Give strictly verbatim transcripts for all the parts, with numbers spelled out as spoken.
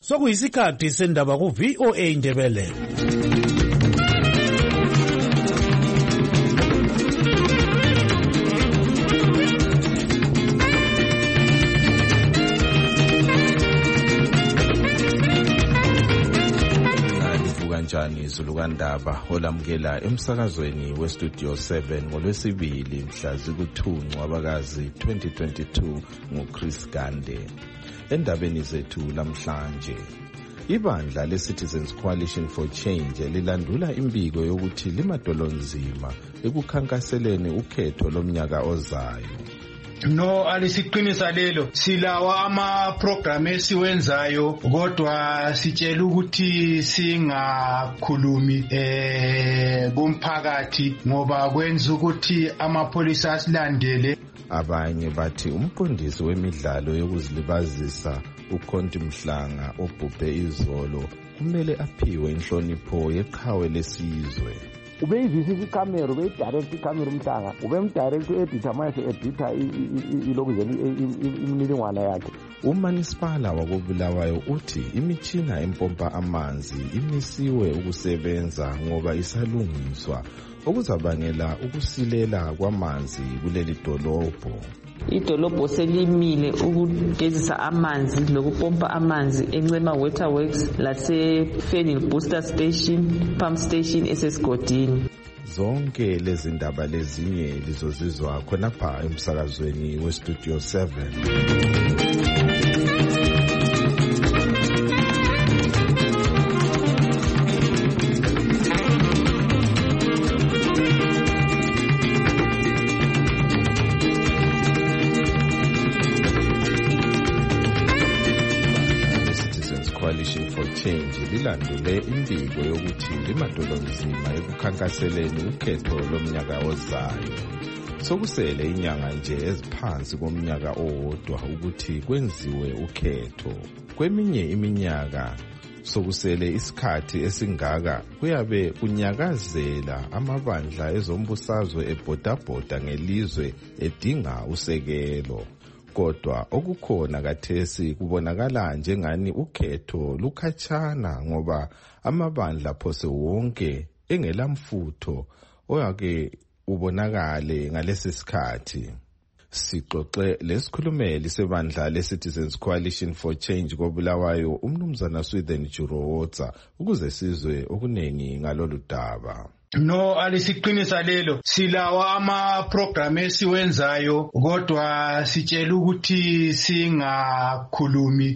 sokuyisikhathi sendaba ku V O A Ndebele. Njani izulu kandaba olamukela emsakazweni we Studio seven ngolwesibili mhla zikuthunqwa abakazi twenty twenty-two nguChris Gande. Endabeni zethu lamhlanje, ibandla leCitizens Coalition for Change lilandula imbiko yokuthi limadolonzima ekukhankaseleni ukhetho lomnyaka ozayo. No, alisiqinisa lelo silawa ama program esiwenzayo kodwa sitshela ukuthi singakhulumi eh kumphakathi ngoba kwenza ukuthi amapolisa asilandele. Abanye bathi umqondisi wemidlalo yokuzilibazisa uKhonti Mhlanga obhubhe izolo kumele aphiwe inhlonipho yeqhawe lesizwe. Ubeyivisa ikamera ubeyidirect ikamera Mhlanga ubemdirect editor manje editor ilokuzeni imininingwana yakhe. Umanisipala wakobulawayo uthi imitshina empompa amanzi imisiwe ukusebenza ngoba isalungiswa okuzabangela ukusilela kwamanzi kuleli dolobho. Idolobho selimile ukugezisa amanzi lokupompa amanzi eNcema Waterworks lase Fenil Booster Station Pump Station esesigodini. Zonke lezi ndaba lezinye lizozizwa khonapha emsakazweni we Studio seven. Coalition for Change lilandule imbiko yokuthi limadolonzima ekukhankaseleni ukhetho lomnyaka ozayo. Sokusele inyanga nje eziphansi komnyaka owodwa ukuthi kwenziwe ukhetho. Kweminye iminyaka sokusele isikhathi esingaka kuyabe kunyakazela amabandla ezombusazwe ebhodabhoda ngelizwe edinga usekelo. Kodwa okukhona kathesi kubonakala njengani ukhetho lukhatshana ngoba amabandla phose wonke engelamfutho oyake ubonakale ngalesi sikhathi. Sixoxe lesikhulumeli sebandla leCitizens Coalition for Change kobulawayo umnumzana Sweden Jurowotsa ukuze sizwe okunengi ngalolu daba. No, alisiqinisa lelo silawa ama program esiwenzayo kodwa sitshela ukuthi singakhulumi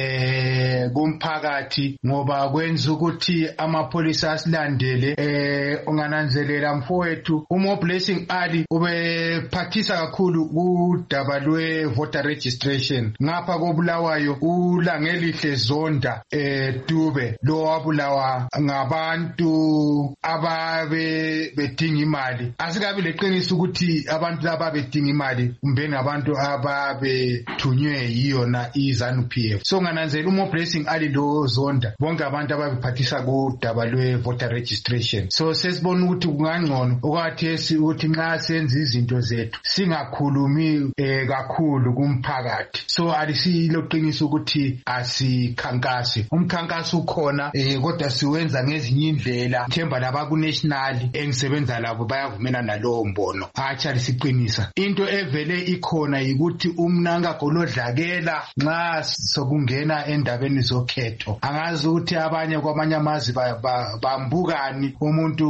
eh kumphakathi ngoba kwenza ukuthi amapolisa asilandele. Eh ungananzelela mfowethu uMo Blessing Ali ubephathisa kakhulu udaba lwe voter registration ngapha kobulawayo uLangelihle Zonda eh Dube lo wabulawa ngabantu aba be bedinga imali. Asikabi leqiniso ukuthi abantu laba bedinga imali kumbe ngabantu ababe thunywe yiyona iZANU P F. So ngananzela uMo Blessing Ali lo Zonda bonke abantu ababephathisa kudaba lwe voter registration. So sesibona ukuthi kungangcono okwathesi ukuthi nxa senza izinto zethu singakhulumi eh kakhulu kumphakathi. So alisiloqiniso ukuthi asikhankase. Umkhankaso ukhona eh kodwa siwenza ngezinye indlela. Themba laba ku national engisebenza labo bayavumelana nalowo mbono. Acha lisiqinisa. Into evele ikhona ukuthi umnanga golodlakela nxa sokungena endabeni zokhetho. Angazi ukuthi abanye kwamanye amazi bambukani umuntu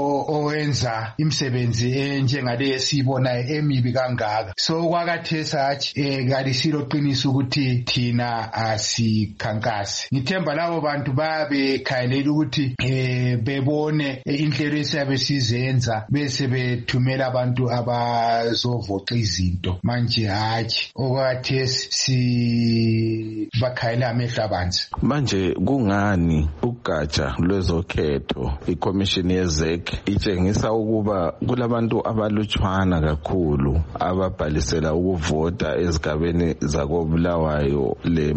owenza imisebenzi enjengale esibona emibi kangaka. So kwakathesa athi eh kalisilo qiniso ukuthi thina asikhankase. Ngithemba labo bantu babe khayelela ukuthi eh bebone inhlelo esiyabe sizenza bese bethumela abantu abazovota izinto manje hathi okwathesi si bakhayela amehlo abanzi. Manje kungani ugatsha lwezokhetho iCommission yeZEC itshengisa ukuba kulabantu abalutshwana kakhulu ababhalisela ukuvota ezigabeni zakobulawayo le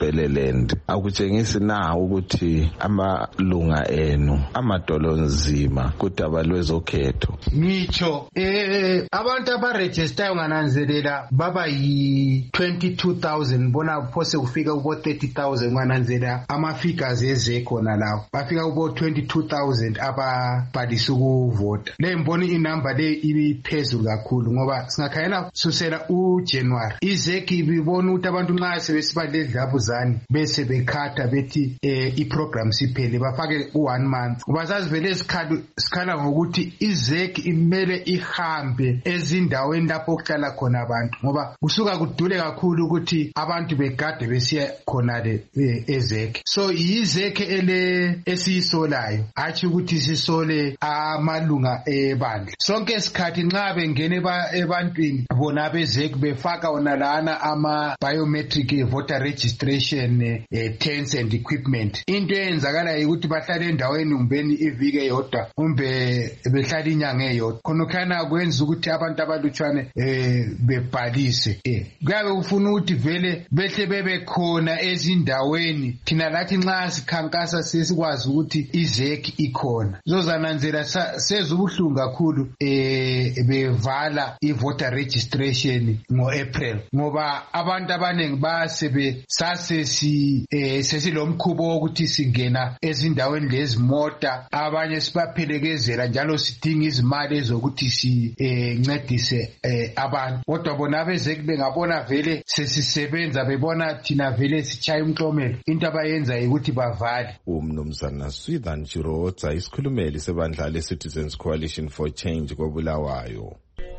Mathebeleland? Akutshengisi na ukuthi amalunga enu amadolonzima indima kudaba lwezokhetho. Ngitsho eh abantu abaregister ungananzelela baba yi twenty-two thousand bona phose kufika kubo thirty thousand ungananzelela ama figures ezekhona lawo bafika kubo twenty-two thousand ababhalisa ukuvota. Le mboni inamba le iphezulu kakhulu ngoba singakhayela susela uJanuary izeki ibibona ukuthi abantu nxa sebesibadledlabuzani bese bekhatha bethi eh iprogram siphele bafake u one month. Ubazazi vele isikhalu sikhala ngokuthi izeki imele ihambe ezindaweni lapho okuhlala khona abantu ngoba kusuka kudule kakhulu ukuthi abantu begade besiya khona le ezeki. So yizeki ele esiyisolayo athi ukuthi sisole amalunga ebandla. Sonke isikhathi nxa bengene ebantwini bona bezeki befaka ona lana ama biometric voter registration eh, tents and equipment. Into eyenzakala ukuthi bahlale endaweni umbeni ivike yodwa umbe behlala inyanga eyodwa khona kana kwenza ukuthi abantu abalutshwane eh bebhalise. Eh kuyabe ufuna ukuthi vele behle bebe khona ezindaweni thina lathi nxa sikhankasa sesikwazi ukuthi izeki ikhona. Zozananzela sezubuhlungu kakhulu eh bevala ivoter registration ngo April ngoba abantu abanengi basebe sase si eh sesilomkhubo wokuthi singena ezindaweni lezimota abanye sibaphelekezela njalo sidinga izimali ezokuthi si eh ncedise eh abantu kodwa bona bezeki bengabona vele sesisebenza bebona thina vele sichaya umhlomelo into abayenza ukuthi bavale. Umnumzana Swithan Chirotsa isikhulumeli sebandla le Citizens Coalition for Change koBulawayo.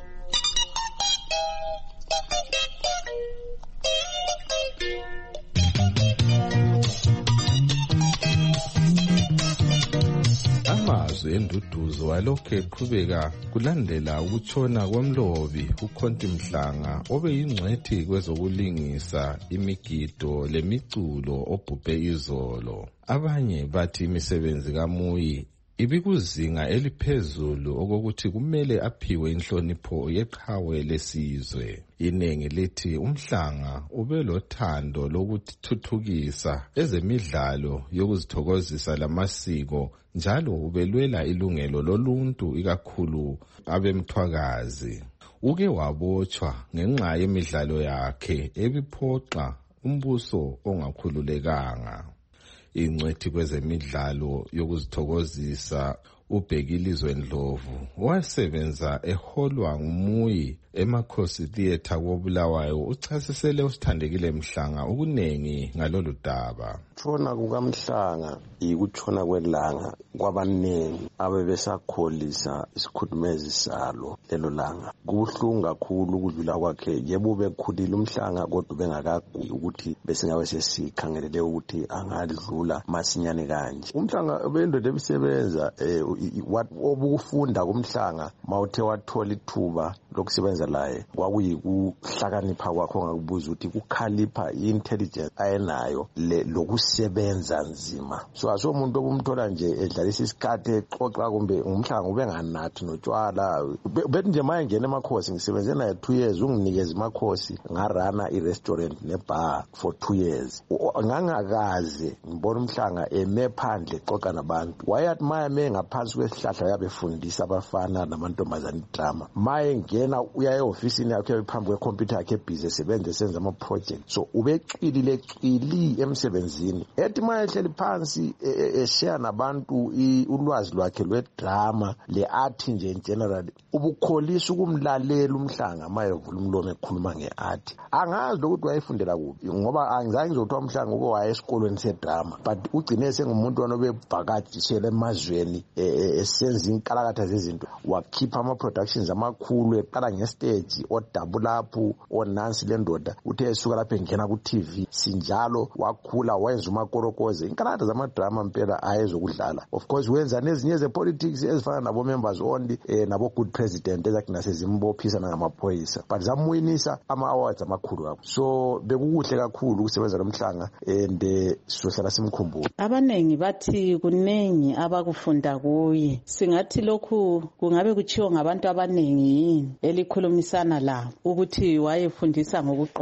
Amazwi enduduzo walokhu eqhubeka kulandela ukutshona komlobi uKhonti Mhlanga obeyingcwethi kwezokulingisa imigido lemiculo obhubhe izolo. Abanye bathi imisebenzi kaMuyi ibikuzinga eliphezulu okokuthi kumele aphiwe inhlonipho yeqhawe lesizwe. Inengi lithi uMhlanga ubelothando lokuthuthukisa ezemidlalo yokuzithokozisa lamasiko njalo ubelwela ilungelo loluntu ikakhulu abemthwakazi. Uke wabotshwa ngenxa yemidlalo yakhe ebiphoqa umbuso ongakhululekanga. Ingcwethi kwezemidlalo yokuzithokozisa uBhekilizwe Ndlovu wasebenza eholwa nguMuyi eMakhosi Theatre koBulawayo uchasisele uSithandekile Mhlanga ukunengi ngalolu daba. Tshona kukaMhlanga ikutshona kwelanga kwabanengi abebesakholisa isikhudumezi salo lelo langa. Kubuhlungu kakhulu ukudlula kwakhe yebo bekhulile uMhlanga kodwa bengakaguli ukuthi besingabe sesikhangelele ukuthi angadlula masinyane kanje. UMhlanga bendoda ebisebenza eh obukufunda kuMhlanga mawuthe wathola ithuba lokusebenza laye kwakuyikuhlakanipha kwakho ngakubuza ukuthi kukhalipha intelligence ayenayo lokusebenza nzima. So aso umuntu obumthola nje edlalisa isikhathe exoxa kumbe uMhlanga ubenganathi notshwala bethi nje maye ngene emakhosi ngisebenze naye two years unginikeza imakhosi ngarana i-restaurant ne-bar for two years. Ngangakaze ngibona uMhlanga eme phandle exoxa nabantu wayathi maye me ngaphansi kwesihlahla yabefundisa abafana namantombazane drama maye ngena uya e-ofisini yakhe ephambi kwekhompyutha yakhe ebhizi esebenza esenza ama-project. So ubecwilile cwili emsebenzini ethi maye ehleli phansi eshare nabantu ulwazi lwakhe lwedrama le-art nje in general ubukholisa ukumlalela uMhlanga maye uvula umlomo ekhuluma nge-art. Angazi lokuthi wayefundela kuphi ngoba angizange ngizothiwa uMhlanga ube waye esikolweni sedrama but ugcine sengumuntu wanobevakatshele emazweni esenza inkalakatha zezinto wakhipha ama-productions amakhulu eqala ngestage odabulaphu onansi lendoda uthe esuka lapho engena ku-T V sinjalo wakhula wayenza umakorokoze inkalakatha zamadrama mpela ayezokudlala. Of course wenza nezinye ze-politics ezifana nabo-members only eh, nabo-good president ezathi nasezimbophisa nangamaphoyisa but zamwinisa ama-awards amakhulu kakhulu. So bekukuhle kakhulu ukusebenza noMhlanga and eh, sizohlala simkhumbula. Abanengi bathi kunengi abakufunda kuye. Singathi lokhu kungabe kuchiwo ngabantu abanengi yini elikhulumisana la ukuthi wayefundisa ngokuqotha.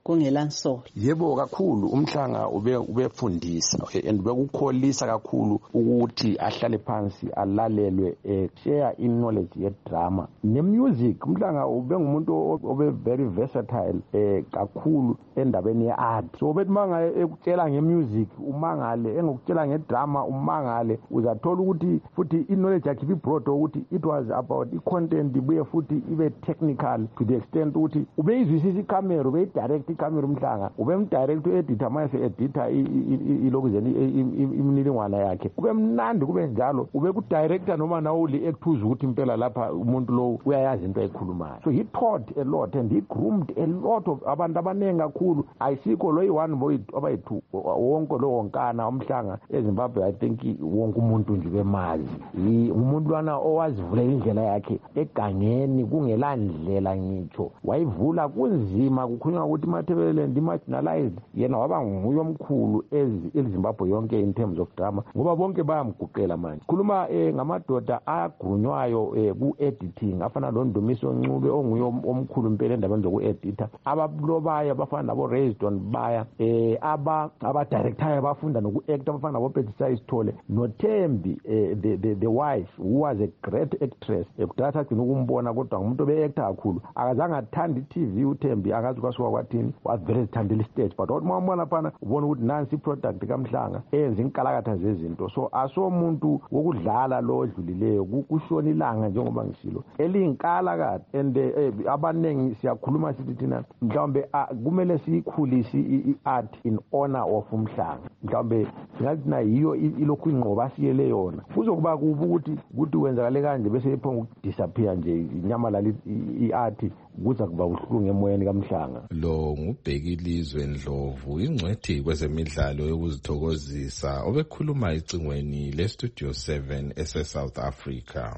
kungela nsolo. Yebo kakhulu umhlanga ube ubefundisa and bekukholisa kakhulu ukuthi ahlale phansi alalelwe eh, share in knowledge ye drama ne music. Umhlanga ube ngumuntu obe very versatile eh kakhulu endabeni ye art. So bethi manga ekutshela nge music umangale, engokutshela nge drama umangale, uzathola ukuthi futhi i knowledge yakhe ibroad ukuthi it was about i content ibuye futhi ibe technical to the extent ukuthi ube izwisisa i-camera, ube direct i-camera umhlanga, ube mdirect u-editor mase editor ilokuzeni imininingwana yakhe, ube mnandi kube njalo, ube ku-director noma nawo li-actors ukuthi impela lapha umuntu lo uyayazi into ayikhulumayo. So he taught a lot and he groomed a lot of abantu abanengi kakhulu. Ayisikho lo yi-one boy abayi-two, wonke lo wonkana umhlanga eZimbabwe. I think wonke umuntu nje bemazi umuntu lwana owazivula indlela yakhe egangeni kungela ndlela ngitsho, wayivula kunzima kukhulunywa ukuthi Matabeleland marginalized, yena waba nguye omkhulu eZimbabwe yonke in terms of drama ngoba bonke bayamguqela manje. Khuluma eh, ngamadoda agrunywayo eh, ku-editing afana loNdumiso Ncube onguye omkhulu impela endabeni zoku-edita, ababulobaya bafana nabo Raised baya eh, aba aba-director bafunda noku-actor bafana nabo Petisai Sithole noThembi eh, the, the, the wife who was a great actress ekudala agcina ukumbona kodwa ngumuntu obe-actor kakhulu, akazange athanda i-T V uThembi, akazi kwasuka kwathini, was very thandile stage, but wathi mwambona phana ubona ukuthi nansi i-product kaMhlanga enza inkalakatha zezinto. So asomuntu wokudlala lo odlulileyo kushona ilanga njengoba ngishilo eliyinkalakatha and eh, abanengi siyakhuluma sithi thina mhlawumbe kumele siyikhulise i-art in honor of umhlanga, mhlawumbe singathi na yiyo ilokhu inqoba siyele yona. Kuzokuba kuba ukuthi ukuthi wenzakale kanje bese iphonga ukudisappear nje inyamalala i-art, kuza kuba uhlungu emoyeni kaMhlanga. Lo ngubhekilizwe Ndlovu, ingcwethi kwezemidlalo yokuzithokozisa obekhuluma icingweni le Studio seven ese South Africa.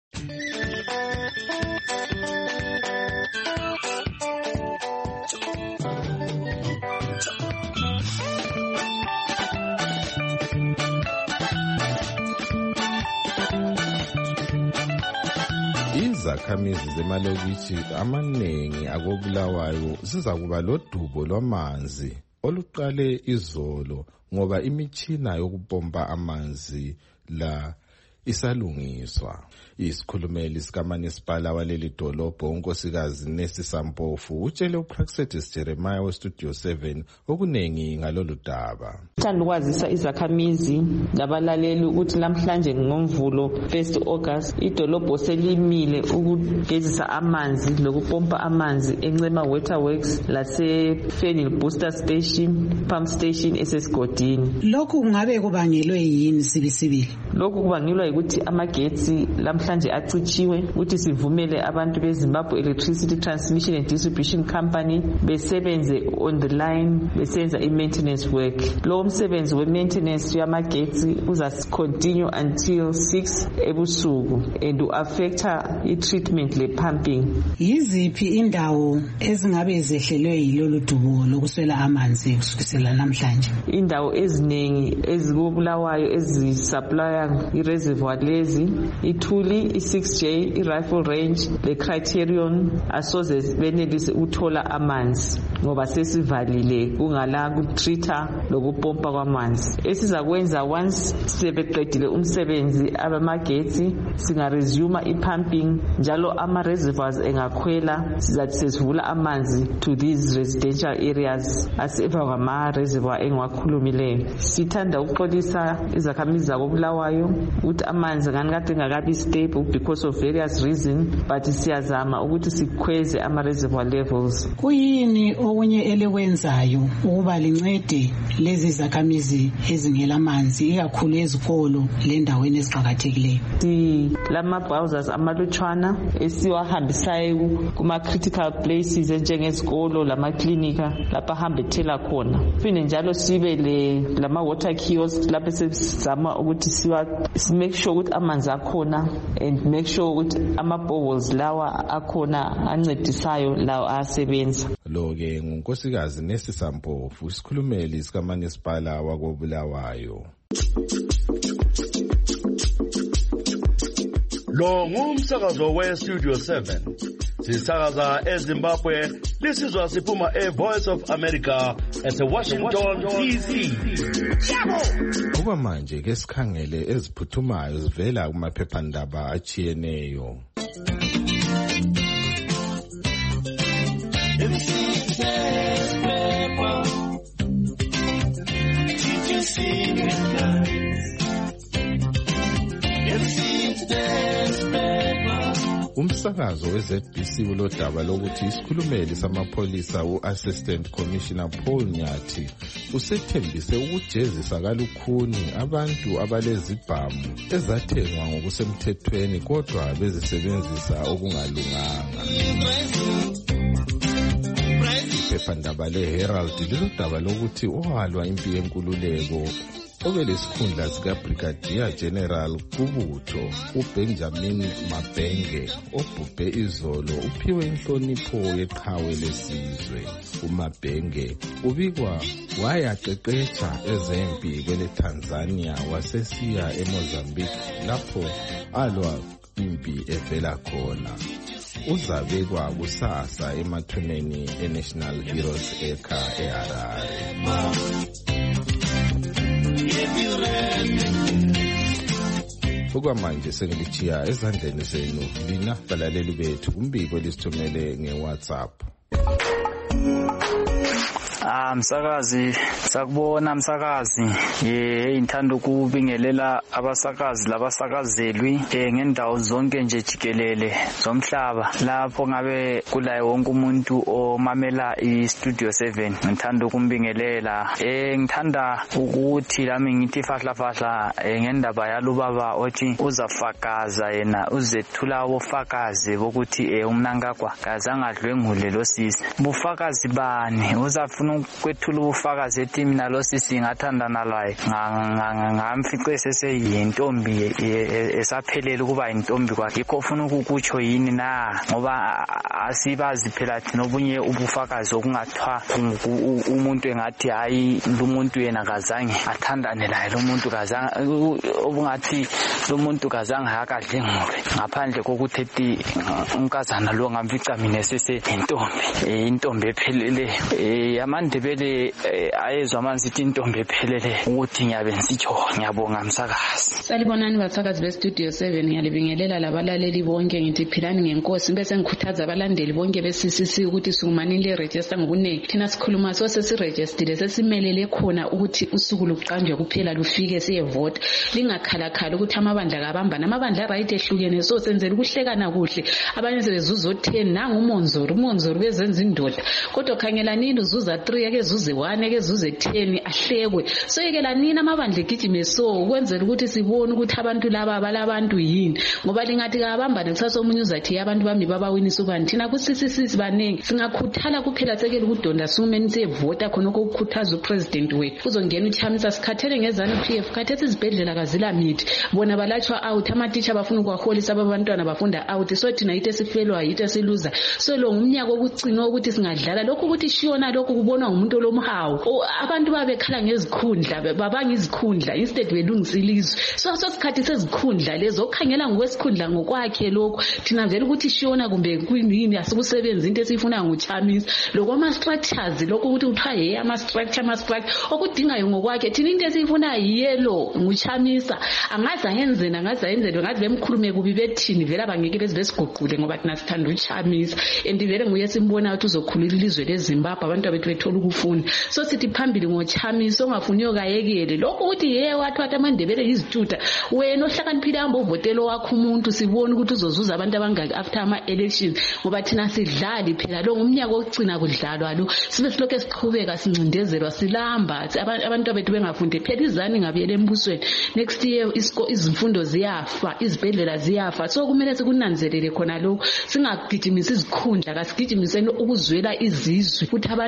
Izakhamizi zemalokitshi amaningi akobulawayo sizakuba lodubo lwamanzi oluqale izolo ngoba imitshina yokupompa amanzi la isalungiswa. Isikhulumeli sikaManisipala waleli dolobho unkosikazi Nesi Sampofu utshele uPraxedis Jeremiah weStudio seven okunengi ngalolu daba. Thanda ukwazisa izakhamizi labalaleli ukuthi namhlanje ngomvulo first August idolobho selimile ukugezisa amanzi lokupompa amanzi eNcema Waterworks lase Fenil Booster Station Pump Station esesigodini. Lokhu kungabe kubangelwe yini sibisibili? Lokhu kubangelwa ukuthi amagetsi lamhlanje acitshiwe ukuthi sivumele abantu beZimbabwe Electricity Transmission and Distribution Company besebenze on the line besenza i-maintenance work. Lo msebenzi we-maintenance yamagetsi uza continue until six ebusuku and u-affecta i-treatment le-pumping. Yiziphi indawo ezingabe zehlelwe yilolu dubo lokuswela amanzi kusukela namhlanje? Indawo eziningi ezikubulawayo ezisupplya i-reservoir lezi ithuli i-six J i-rifle range le-criterion asoze benelise uthola amanzi ngoba sesivalile kungala kutreater lokupompa kwamanzi. Esizakwenza once sebeqedile umsebenzi abamagetsi singaresume i-pumping njalo ama-reservoirs engakhwela sizathi sesivula amanzi to these residential areas aseva kwama-reservoir engiwakhulumileyo. Sithanda ukuxolisa izakhamizi zakobulawayo ukuthi amanzi ngani kade ngakabi stable because of various reasons, but siyazama ukuthi sikhweze ama-reservoir levels. Kuyini okunye elikwenzayo ukuba lincede lezi zakhamizi ezingela amanzi ikakhulu ezikolo lendaweni eziqakathekileyo? Si lama-bowsers amalutshwana esiwahambisayo kuma-critical places enjengezikolo lamaklinika lapha ahamba ethela khona. Phinde njalo sibe lama-water kiosks lapho sesizama ukuthi siwa make sure ukuthi amanzi akhona and make sure ukuthi ama-boreholes lawa akhona ancedisayo lawo asebenza. Lo-ke ngunkosikazi Nesi Sampofu, isikhulumeli sikaManisipala wakobulawayo. Lo ngumsakazo we-Studio seven. sisakaza eZimbabwe lisizwa siphuma eVoice of America eseWashington D C. Kuba manje ke sikhangele eziphuthumayo zivela kumaphephandaba achiyeneyo. Umsakazo we-Z B C ulodaba lokuthi isikhulumeli samapholisa u-Assistant Commissioner Paul Nyathi usethembise ukujezisa kalukhuni abantu abalezibhamu ezathengwa ngokusemthethweni kodwa bezisebenzisa okungalunganga. Iphephandaba le-Herald lilodaba lokuthi owalwa impi yenkululeko obelesikhundla sika Brigadier General kubutho uBenjamin Mabhenge obhubhe izolo uphiwe inhlonipho yeqhawe lesizwe. uMabhenge ubikwa wayaqeqetsha ezempi kwele Tanzania wasesiya eMozambique lapho alwa impi evela khona. Uzabekwa kusasa emathuneni eNational Heroes Acre eHarare. Okwamanje sengilichiya ezandleni zenu lina balaleli bethu umbiko lisithumele ngeWhatsApp. Ah msakazi sakubona msakazi ye ngithanda ukubingelela abasakazi labasakazelwi ngendawo zonke nje jikelele zomhlaba lapho ngabe kulaye wonke umuntu omamela iStudio seven ngithanda ukumbingelela eh ngithanda ukuthi lami ngithi fahla fahla ngendaba yalubaba othi uzafakaza yena uzethula ubufakazi bokuthi umnankakwa kazange adlwengule lo sisi bufakazi bani uzafuna kwethula ubufakazi ethi mina lo sisi ngathandana laye ngamfice seseyintombi esaphelele kuba intombi kwakhe ikho ufuna ukukutsho yini na ngoba asibazi phela thina obunye ubufakazi okungathwa umuntu engathi hayi lo muntu yena kazange athandane laye lo muntu kazange obungathi lo muntu kazange akadlengule ngaphandle kokuthi ethi unkazana lo ngamfica mina seseyintombi intombi ephelele amandebele ayezwa manje ithi intombi ephelele ukuthi ngiyabe ngisitsho ngiyabonga msakazi. Salibonani basakazi beStudio seven ngiyalibingelela labalaleli bonke ngithi philani ngenkosi bese ngikhuthaza abalandeli bonke beC C C ukuthi sungumani le register ngobuneki thina sikhuluma so sesiregistile sesimelele khona ukuthi usuku luqanjwe kuphela lufike siyevote lingakhalakhala ukuthi amabandla kabamba namabandla right ehlukene so senzele ukuhlekana kuhle abanye sebezuza ten nangumonzoro umonzoro bezenza indoda kodwa khangela nini uzuza three ake zuze one ake zuze ten ahlekwe so yekela nini amabandla egijime so ukwenzela ukuthi sibone ukuthi abantu laba abalabantu yini ngoba lingathi kabamba nekusasa omunye uzathi abantu bami babawinisa ubani thina ku C C C sibanengi singakhuthala kuphela sekele ukudonda sumeni sevota khona ukukhuthaza upresident wethu uzongena uchamisa sikhathele ngezana P F khathesi izibhedlela kazila mithi bona balatshwa out amateacher bafuna ukwaholisa abantwana bafunda out so thina yithe sifelwa yithe siluza so lo ngumnyaka okucina ukuthi singadlala lokho ukuthi shiyona lokho kubonwa ngumuntu lomhawu abantu babekhala ngezikhundla babanga izikhundla instead belungisa ilizwe so so sikhathi sezikhundla lezo okhangela ngokwesikhundla ngokwakhe lokho thina vele ukuthi shiyona kumbe kuyini asikusebenza into esifuna nguchamisa lokho ama structures lokho ukuthi uthiwa hey ama structure ama structure okudingayo ngokwakhe thina into esifuna yelo nguchamisa angaza yenzena angaza yenzelwe ngathi bemkhulume kubi bethini vele abangeke bezibesiguqule ngoba thina sithanda uchamisa and vele nguye simbona ukuthi uzokhulula ilizwe leZimbabwe abantu abethu bethola ukufunda so sithi phambili ngochamisa ongafuniyo kayekele lokho ukuthi hey wathi amandebele izituda wena ohlakaniphile hamba uvotelo wakho umuntu sibone ukuthi uzozuza abantu abangaki after ama elections ngoba thina sidlali phela lo ngumnyaka ogcina kudlalwa lo sibe silokho esiqhubeka sincindezelwa silamba abantu abethu bengafundi phela izani ngabiyele embusweni next year isko izimfundo ziyafa izibhedlela ziyafa so kumele sikunanzelele khona lo singagijimisa izikhundla kasigijimiseni ukuzwela izizwe ukuthi abantu lapha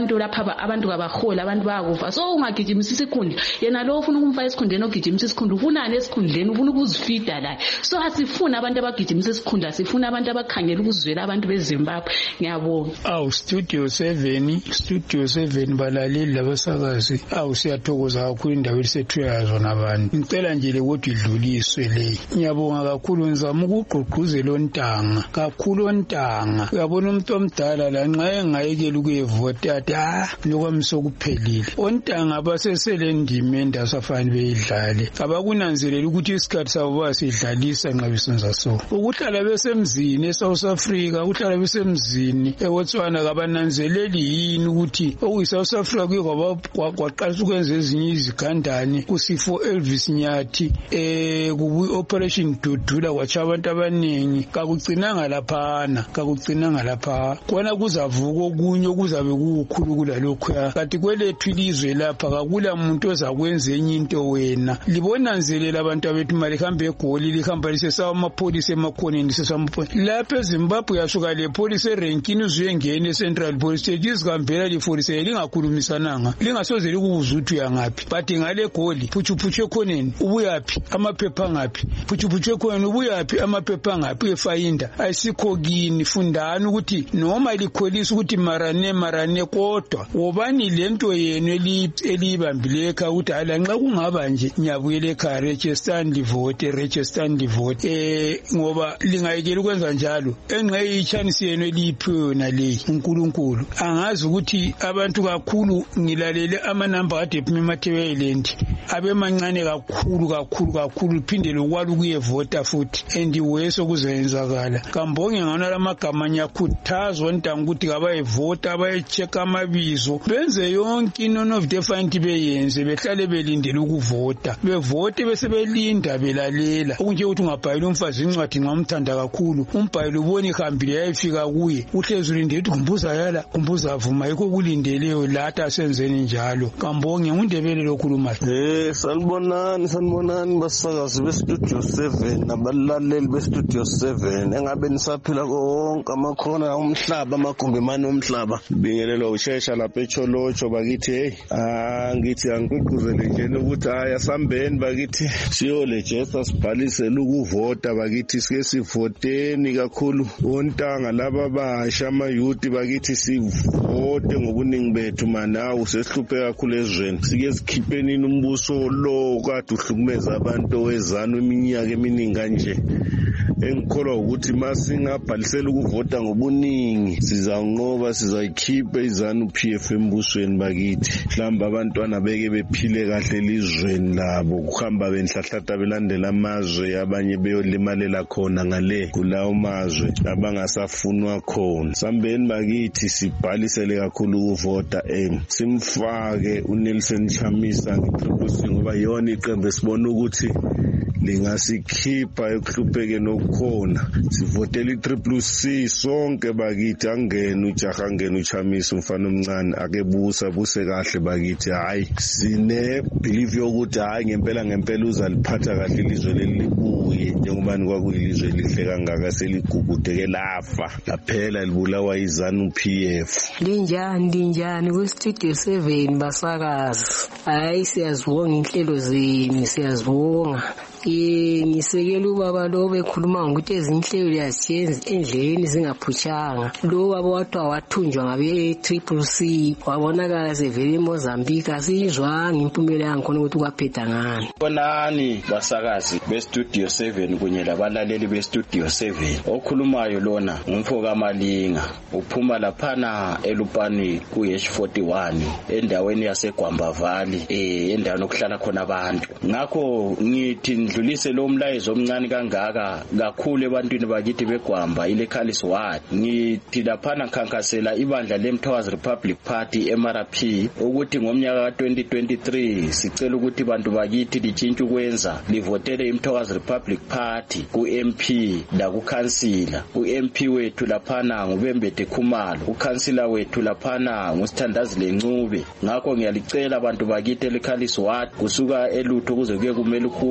ngoba abantu kabahola abantu bayakufa so ungagijimisa isikhundla yena lo ufuna ukumfaka esikhundleni ogijimisa isikhundla ufunani esikhundleni ufuna ukuzifida la so asifuna abantu abagijimisa isikhundla sifuna abantu abakhangela ukuzwela abantu beZimbabwe ngiyabonga. Awu Studio seven Studio seven balaleli labasakazi awu siyathokoza kakhulu indawo esethu yazo nabantu ngicela nje ukuthi idluliswe le ngiyabonga kakhulu ngizama ukugqugquzela ontanga kakhulu ontanga uyabona umuntu omdala la nxa engayekela ukuyevota athi ah lokwamsokuphelile ontanga basesele ndime endasafani beyidlale abakunanzelela ukuthi isikhathi sabo basidlalisa nxa besenza so ukuhlala besemzini eSouth Africa ukuhlala besemzini eBotswana kabananzeleli yini ukuthi okuyiSouth Africa kwaba kwaqala ukwenza ezinye izigandane kusifo Elvis Nyathi eh kubu operation Dudula kwacha abantu abaningi kakugcinanga laphana kakugcinanga lapha kona kuzavuka okunye okuzabe kukhulu kulalokho kanti kwelethu ilizwe lapha kakula muntu ozakwenza enye into wena libonanzelela abantu abethu mali hambe egoli lihamba lisesawa amapholisa emakhoneni sesawa amapholisa lapha eZimbabwe yasuka le police erenkini uzuyengena eCentral Police Station izihambela lifolisa lingakhulumisananga lingasoze likubuza ukuthi uyangaphi but ngale goli phuchuphuchu ekhoneni ubuyaphi amaphepha ngaphi phuchuphuchu ekhoneni ubuyaphi amaphepha ngaphi efayinda ayisikho kini fundani ukuthi noma likholisa ukuthi marane marane kodwa wobani lento yenu elibambileka ukuthi hala nxa kungaba nje nyabuyele ekhaya register ndivote register ndivote eh ngoba lingayekela ukwenza njalo engqe ichance yenu eliphiwe nale uNkulunkulu angazi ukuthi abantu kakhulu ngilalele ama number ade ePimathewe Island abemancane kakhulu kakhulu kakhulu phinde lokwala ukuyevota futhi andiweso kuzenzakala kambonge ngana lamagama nyakhuthazwa ntanga ukuthi kabayevota abayecheck amabizo benze yonke inono of the find beyenze behlale belindele ukuvota bevote bese belinda belalela okunje ukuthi ungabhayila umfazi incwadi ngamthanda kakhulu umbhayilo ubone ihambile yayifika kuye uhlezi ulinde ukuthi kumbuza yala kumbuza avuma yikho kulindeleyo latha senzeni njalo kambonge undebele lokhuluma eh sanibonani sanibonani basakazi beStudio seven nabalaleli beStudio seven engabe nisaphila konke amakhona umhlaba amagumbi mani omhlaba bingelelo ushesha lapha eCholocho bakithi hey ah ngithi angigqugquzele nje ukuthi haya sambeni bakithi siyolejesta sibhalisele ukuvota bakithi sike sivoteni kakhulu ontanga laba basha ama youth bakithi sivote ngobuningi bethu manawu sesihluphe kakhulu ezweni sike sikhipheni umbuso lo kade uhlukumeza abantu wezana iminyaka eminingi kanje engikholwa ukuthi masingabhalisela ukuvota ngobuningi sizanqoba sizayikhipha izanu P F embusweni bakithi mhlamba abantwana beke bephile kahle elizweni labo kuhamba benhlahlatha belandela amazwe abanye beyolimalela khona ngale kulawo mazwe abangasafunwa khona sambeni bakithi sibhalisele kakhulu ukuvota em simfake uNelson Chamisa ngipropose ngoba yona iqembu esibona ukuthi lingasikhipha ekuhlupheke nokukhona sivotela itriple C sonke bakithi angene ujaha angene uChamisa umfana omncane akebusa buse kahle bakithi hayi sine believe yokuthi hayi ngempela ngempela uzaliphatha kahle ilizwe lelibuye njengoba kwakuyilizwe lihle kangaka seligugudeke lafa laphela libulawa izanu P F linjani linjani kwiStudio seven basakazi hayi siyazibonga inhlelo zenu siyazibonga Eh ngisekela ubaba lo bekhuluma ngokuthi ezinhlelo yaziyenza endleleni zingaphutshanga lo baba wathwa wathunjwa ngabe triple C wabonakala sevele eMozambique asizwanga impumela yankhona ukuthi kwaphetha ngani bonani basakazi beStudio seven kunye labalaleli beStudio seven okhulumayo lona ngumfo kaMalinga uphuma laphana eLupani ku H forty-one endaweni yaseGwamba Valley eh endaweni okuhlala khona abantu ngakho ngithi ndlulise lo mlayezo omncane kangaka kakhulu ebantwini bakithi beGwamba ile Khalis Ward ngithi laphana khankasela ibandla leMthokazi Republic Party M R P ukuthi ngomnyaka ka twenty twenty-three sicela ukuthi bantu bakithi lichintshe ukwenza livotele iMthokazi Republic Party ku M P la ku councilor u M P wethu laphana ngubembethe Khumalo u councilor wethu laphana ngusithandazi lencube ngakho ngiyalicela abantu bakithi le Khalis Ward kusuka elutho kuze kuye kumele ukhumbe lo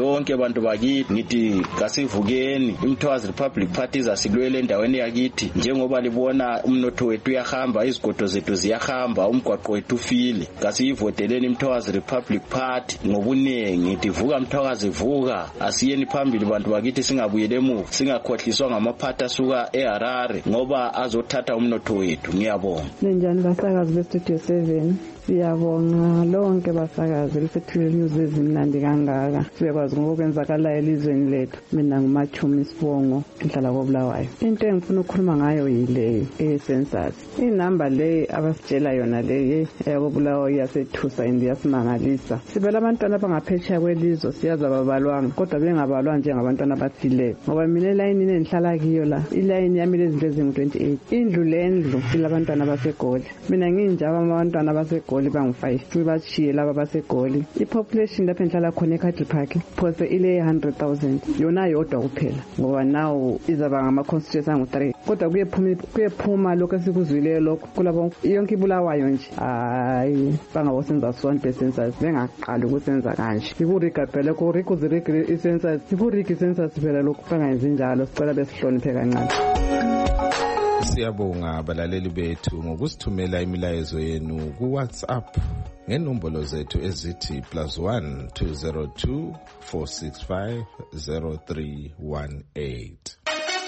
lonke abantu bakithi ngithi kasivukeni iMthwazi Republic Party zasilwele endaweni yakithi njengoba libona umnotho wethu uyahamba izigodo zethu ziyahamba umgwaqo wethu ufile kasiyivoteleni iMthwazi Republic Party ngobuningi ngithi vuka Mthwakazi vuka asiyeni phambili bantu bakithi singabuyele emuva singakhohliswa ngamaphatha asuka eHarare ngoba azothatha umnotho wethu. Ngiyabonga. Ninjani basakazi beStudio seven? Siyabonga lonke basakazi lisethulela news ezimnandi kangaka. Siyakwazi ngokwenzakala elizweni lethu. Mina nguMachumi Sibongo ngihlala koBulawayo. Into engifuna ukukhuluma ngayo yile e-census. Inamba le abasitshela yona le eyakobulawayo yasethusa indi yasimangalisa. Sibela abantwana abangaphetsheya kwelizwe siyazi ababalwanga kodwa bengabalwa njengabantwana abafileyo. Ngoba mina elayini engihlala kiyo la ilayini yami lezinto ezingu twenty-eight. Indlu lendlu ilabantwana basegoli. Mina nginjaba abantwana basegoli bangu five sibachiye laba basegoli. I-population lapha enhlala khona eCadle Park phose ile one hundred thousand yona yodwa kuphela ngoba now izaba ngama constituencies angu three kodwa kuyephuma kuyephuma lokho esikuzwile lokho kulabo yonke ibulawayo nje hayi bangawosenza one percent bengaqala ukusenza kanje ikurigabhele ko rikuzirigi isensus ikurigi census phela lokho bangayenzi njalo sicela besihloniphe kancane. Siyabonga abalaleli bethu ngokusithumela imilayezo yenu ku WhatsApp ngenombolo zethu ezithi plus one two zero two four six five zero three one eight.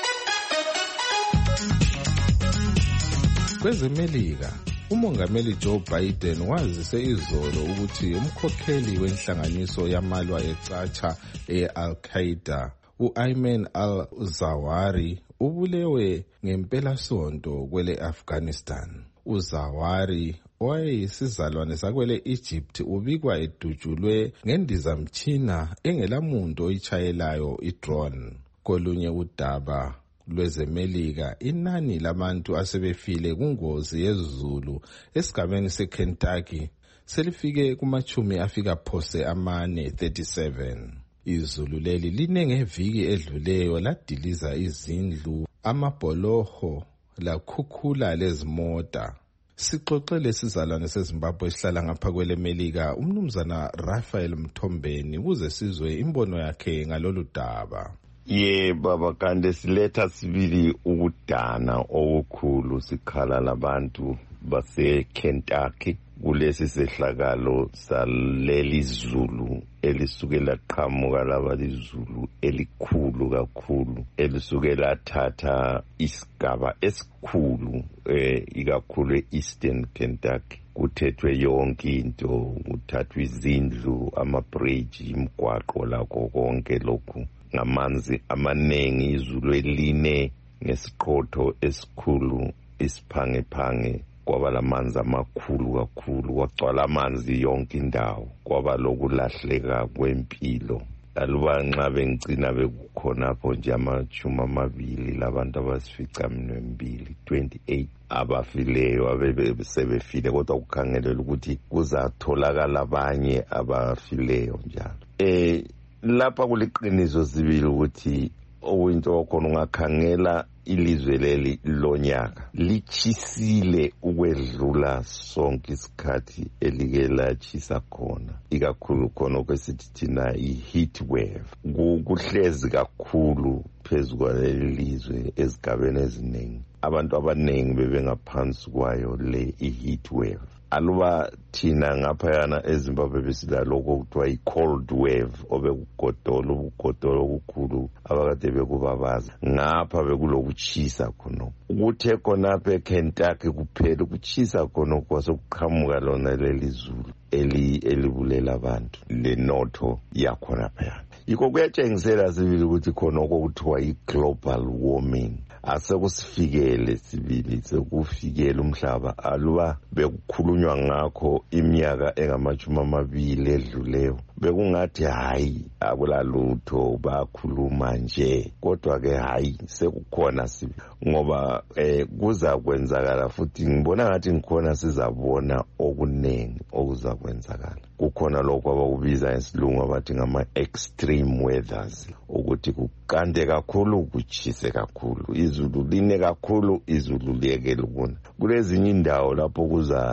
KwezeMelika uMongameli Joe Biden wazise izolo ukuthi umkhokheli wenhlanganiso yamalwa ecatsha e-Al-Qaeda u-Ayman al-Zawahiri ubulewe ngempela sonto kwele Afghanistan. uZawahiri owayeyisizalwane sakwele Egypt ubikwa edutshulwe ngendizamtshina engelamuntu oyitshayelayo i-drone. Kolunye udaba lwezeMelika inani labantu asebefile kungozi yezulu esigabeni seKentucky selifike kumachumi afika phose amane thirty-seven. Izulu leli line ngeviki edluleyo ladiliza izindlu, amabholoho lakhukhula lezimota. Sixoxele sizalwane seZimbabwe esihlala ngapha kwele Melika umnumzana Raphael Mthombeni ukuze sizwe imbono yakhe ngalolu daba. Ye baba kande siletha sibili ukudana okukhulu sikhala labantu base Kentucky kulesi sehlakalo saleli zulu elisuke laqhamuka laba lizulu elikhulu kakhulu elisuke lathatha isigaba esikhulu eh ikakhulu eastern Kentucky. Kuthethwe yonke into, kuthathwa izindlu, ama-bridge, imigwaqo lakho konke lokhu. Ngamanzi amanengi izulu eline ngesiqhotho esikhulu isiphangephange kwaba lamanzi amakhulu kakhulu kwagcwala amanzi yonke indawo kwaba lokulahleka kwempilo. Aluba nxa bengcina bekukhonapho nje amachumi amabili labantu abasifica mbili twenty-eight abafileyo abebesebefile kodwa kukhangelelwa ukuthi kuzatholakala abanye abafileyo njalo. Eh lapha kuliqiniso sibili ukuthi okuyinto okhona ungakhangela ilizwe leli lonyaka lichisile ukwedlula sonke isikhathi elike lachisa khona, ikakhulu khona kwesithi thina i-heat wave. Kuhlezi kakhulu phezu kwaleli lizwe ezigabeni eziningi, abantu abaningi bebengaphansi kwayo le i-heat wave. Aluba thina ngaphayana eZimbabwe besila lokho kuthiwa i-cold wave obekugodolo ubugodolo okukhulu abakade bekubabaza ngapha bekulokuchisa khona. Ukuthe khonapha eKentucky kuphela ukuchisa khona kwasekuqhamuka lona leli zulu eli elibulela abantu lenotho yakhona phela. Yikho kuyatshengisela sibili ukuthi khona okuthiwa i-global warming asekusifikele sibili sekufikele umhlaba. Aluba bekukhulunywa ngakho iminyaka engamachumi amabili edluleyo bekungathi hayi akulalutho bakhuluma nje, kodwa ke hayi sekukhona sibi ngoba eh kuza kwenzakala futhi ngibona ngathi ngikhona sizabona okunengi okuza kwenzakala. Kukhona lokho abakubiza ngesilungu abathi ngama extreme weathers, ukuthi kukande kakhulu kuchise kakhulu, izulu line kakhulu izulu liyeke lokuna. Kulezinye indawo lapho kuza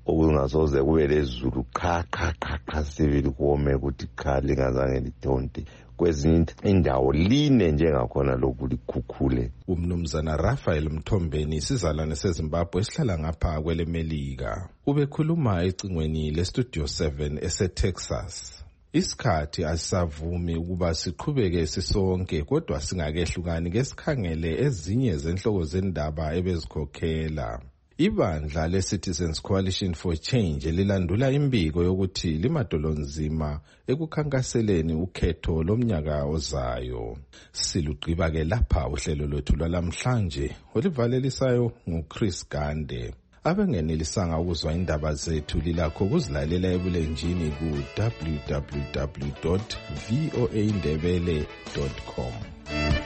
okungasoze kube lezulu kha kha kha kha sibili kome ukuthi kha lingazange lidonte. Kwezinye indawo line njengakhona lokhu likhukhule. Umnumzana Raphael Mthombeni sizalwane seZimbabwe esihlala ngapha kwelemelika ubekhuluma ecingweni leStudio seven eseTexas. Isikhathi asisavumi ukuba siqhubeke sisonke kodwa singakehlukani ngesikhangele ezinye zenhloko zendaba ebezikhokhela. Ibandla le-Citizens Coalition for Change lilandula imbiko yokuthi limadolonzima ekukhankaseleni ukhetho lomnyaka ozayo. Silugqiba-ke lapha uhlelo lwethu lwalamhlanje olivalelisayo nguChris Gande. Abengenelisanga ukuzwa indaba zethu lilakho kuzilalela ebulenjini ku w w w dot v o a ndebele dot com.